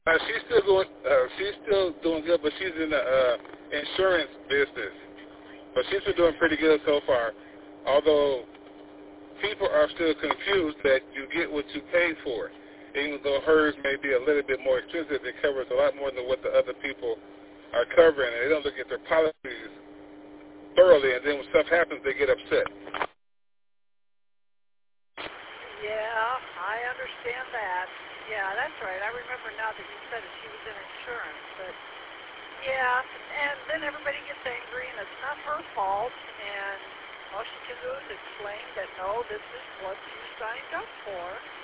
She's still doing good, but she's in the insurance business. But she's been doing pretty good so far. Although people are still confused that you get what you pay for. Even though hers may be a little bit more expensive, it covers a lot more than what the other people are covering. And they don't look at their policies thoroughly, and then when stuff happens, they get upset. Yeah, I understand that. Yeah, that's right. I remember now that you said that she was in insurance, but yeah, and then everybody gets angry, and it's not her fault, and all she can do is explain that, no, this is what you signed up for.